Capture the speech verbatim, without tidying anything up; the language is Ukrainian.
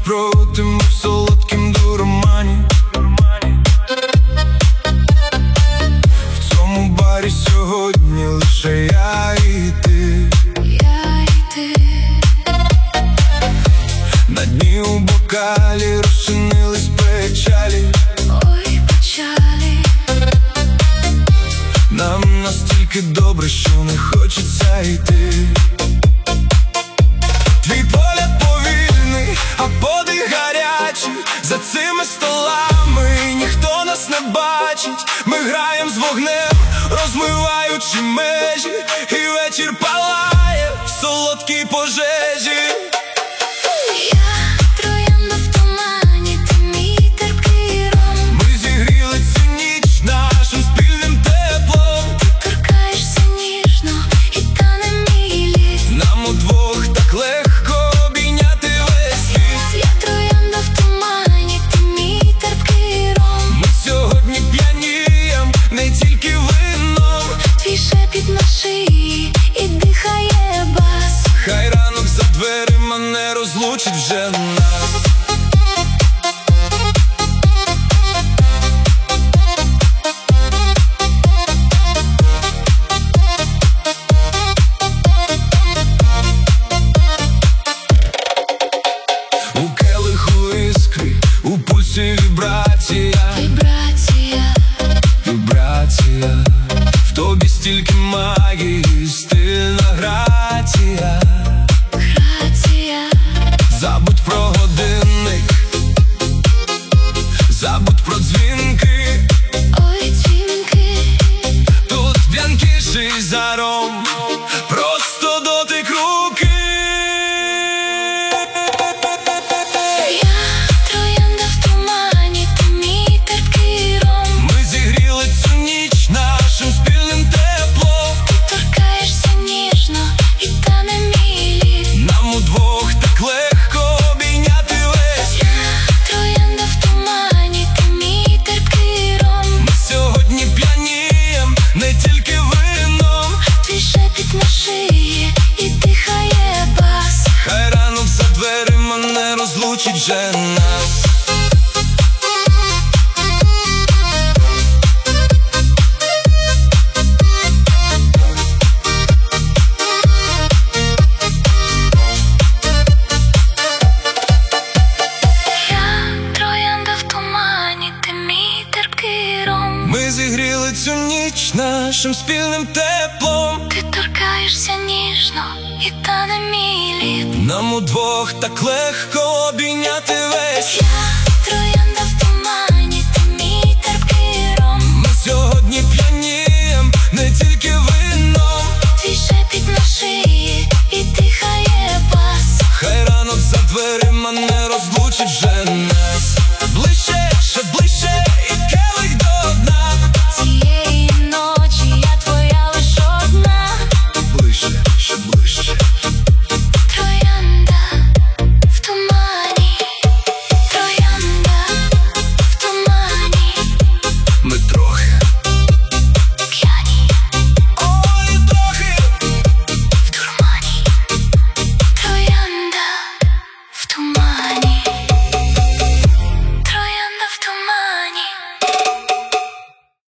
проти, ми в солодкім дуромані. В цьому барі сьогодні лише я і ти. Я і ти. На дні у бокалі розчинились печалі. Ой, печалі. Нам настільки добре, що не хочеться йти. Твій погляд повільний, а подих гарячий. За цими столами ніхто нас не бачить. Ми граєм з вогнем, розмиваючи межі. І вечір палає в солодкій пожежі. Я троянда в тумані, ти мій терпкий ром. Ми зігріли цю ніч нашим спільним теплом. Ти торкаєшся ніжно, і тане мій лід. Нам удвох так легко обійняти весь світ. Я троянда в тумані, ти мій терпкий ром. Ми сьогодні п'янієм, не тільки вином. Твій шепіт на шиї і дихає бас. Хай ранок за дверима не розлучить вже нас. У келиху іскри, у пульсі вібрація. Вібрація. Вібрація. В тобі стільки магії, стильна грація. Грація. Забудь про годинник, забудь про дзвінки. Ой, дзвінки. Тут п'янкіший за ром, просто дотик руки. Я троянда в тумані, ти мій терпкий ром. Ми зігріли цю ніч нашим спільним теплом. Ти торкаєшся ніжно, і тане мій лід. Нам удвох так легко обійняти весь світ. Я троянда в тумані, ти мій терпкий ром. Ми сьогодні п'янієм, не тільки вином. Твій шепіт на шиї і дихає бас. Хай ранок за дверима не розлучить вже нас. Я троянда в тумані, ти мій терпкий ром. Ми зігріли цю ніч нашим спільним теплом. Ти торкаєшся ніжно, і тане мій лід. Нам удвох так легко обійняти весь світ. Я троянда в тумані, ти мій терпкий ром. Ми сьогодні п'янієм, не тільки вином. Твій шепіт на шиї і дихає бас. Хай ранок за дверима не